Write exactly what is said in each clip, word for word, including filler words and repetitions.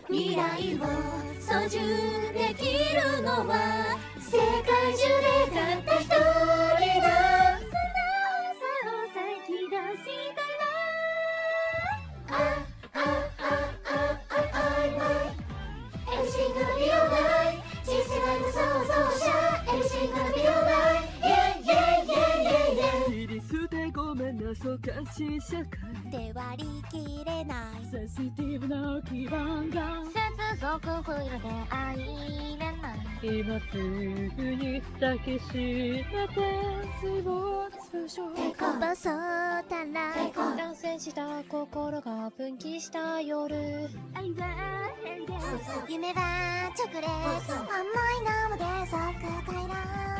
未来を操縦できるのは世界中でたった一人だ。素直さを先出したらあああああ曖昧 Everything gonna be alright 次世代の創造者 Everything gonna be alright Yeah yeah yeah yeah yeah 切り捨てごめんなそかし社会で割り切れないセンシティブな基盤が接続不要で愛れない今すぐに抱きしめて水没不詳こぼそうたら断線した心が分岐した夜愛は変幻夢はチョコレート甘いのもでそっくかいら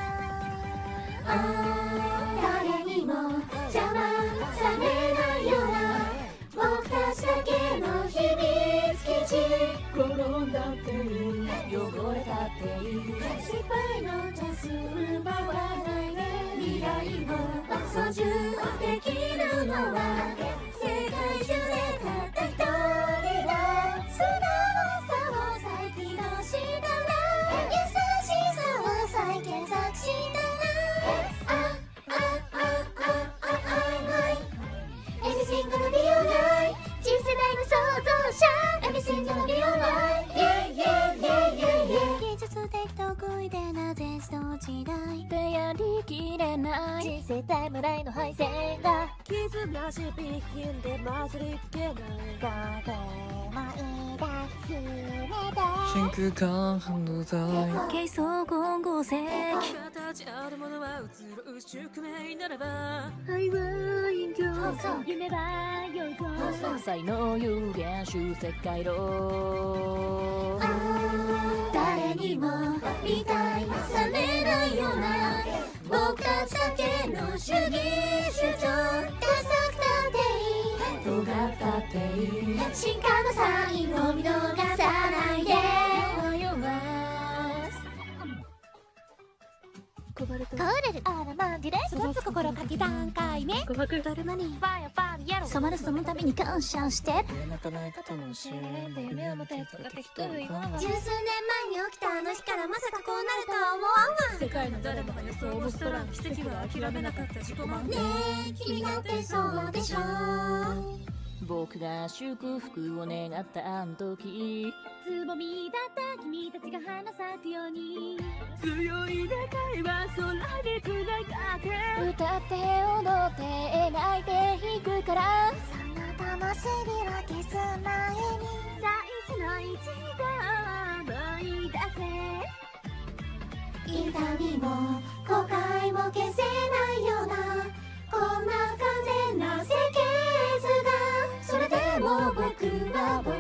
誰にも邪魔されないような僕たちだけの秘密基地転んだっていい汚れたっていい失敗のチャンス奪わないで未来を操縦できるのは世界中でたった一人だ素直さを再起動したら優しさを再検索したらあああああ曖昧 Everything gonna be alright 次世代の創造者 Everything gonna be alright Yeah yeah yeah yeah yeah 技術的得意でなぜの時代でやりきれない次世代無頼の敗戦が傷なし備品で混じりけないがでもいいだ夢だ真空管半導体軽装混合石形あるものは移ろう宿命ならば愛は人形夢は陽光才能有限集世界論誰にも理解されないような僕たちだけの主義主張ダサくたっていい尖ったっていい進化のサインを見逃さないでコバルトコーレルアラマンディレ育つ心かき段階目琥珀ドルマニーファイアファイア染まるその度に感謝して泣かない方もしれない夢を持てとか適当に十数年前に起きたあの日からまさかこうなるとは思わんわ世界の誰もが予想もしたら奇跡は諦めなかった自己満ねえ君だってそうでしょ僕が祝福を願ったあの時つぼみだった君たちが花咲くように強い願いは空につながって歌って踊って描いていくからその灯火は消す前に大事な一が思い出せ痛みも後悔も消せないようなこんな完全な設計図がそれでも僕は僕